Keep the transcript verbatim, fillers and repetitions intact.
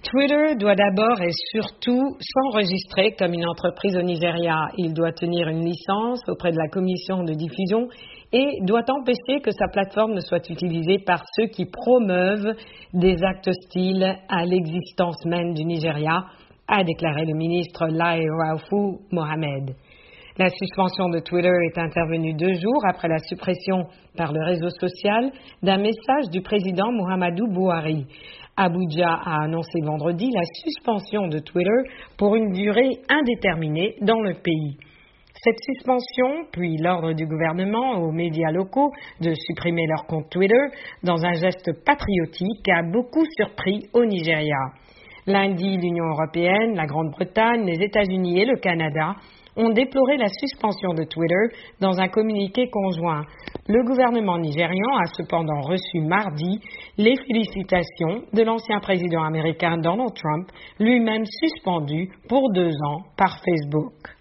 Twitter doit d'abord et surtout s'enregistrer comme une entreprise au Nigeria. Il doit tenir une licence auprès de la commission de diffusion et doit empêcher que sa plateforme ne soit utilisée par ceux qui promeuvent des actes hostiles à l'existence même du Nigeria, a déclaré le ministre Lai Raufou Mohammed. La suspension de Twitter est intervenue deux jours après la suppression par le réseau social d'un message du président Muhammadu Buhari. Abuja a annoncé vendredi la suspension de Twitter pour une durée indéterminée dans le pays. Cette suspension, puis l'ordre du gouvernement aux médias locaux de supprimer leur compte Twitter dans un geste patriotique, a beaucoup surpris au Nigeria. Lundi, l'Union européenne, la Grande-Bretagne, les États-Unis et le Canada ont déploré la suspension de Twitter dans un communiqué conjoint. Le gouvernement nigérian a cependant reçu mardi les félicitations de l'ancien président américain Donald Trump, lui-même suspendu pour deux ans par Facebook.